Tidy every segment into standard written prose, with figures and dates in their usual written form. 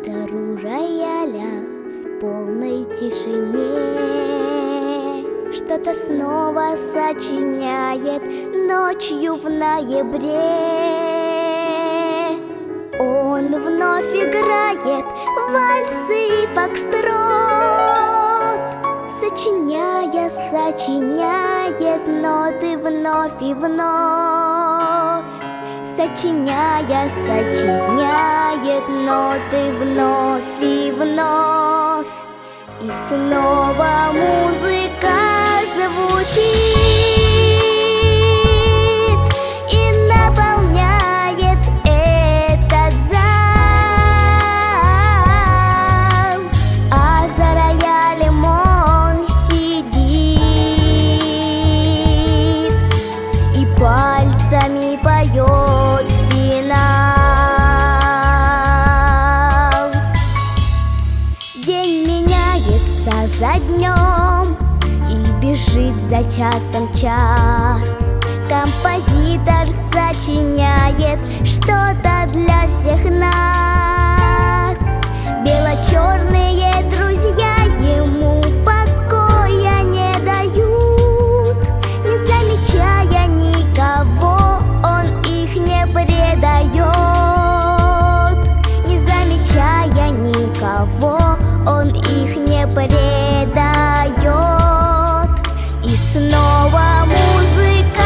гитару рояля в полной тишине. Что-то снова сочиняет ночью в ноябре. Он вновь играет вальсы и фокстрот, сочиняет ноты вновь и вновь. Сочиняет ноты вновь и вновь. И снова музыка звучит и наполняет этот зал. А за роялем он сидит и пальцами поет финал. День меняется за днем и бежит за часом час. Композитор сочиняет что-то для всех нас. Бело-черные друзья ему покоя не дают. Не замечая никого, он их не предает. Не замечая никого, он их не предает. И снова музыка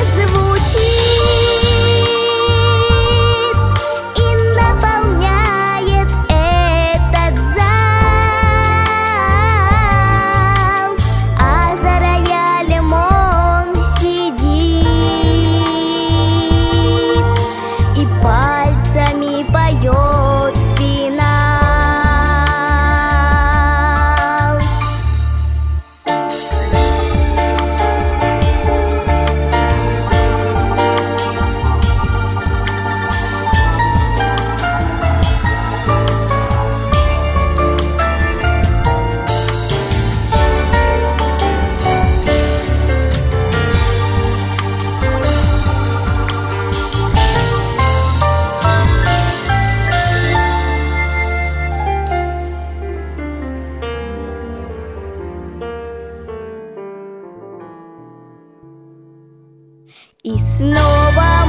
звучит и наполняет этот зал. А за роялем он сидит и пальцами поет финал. И снова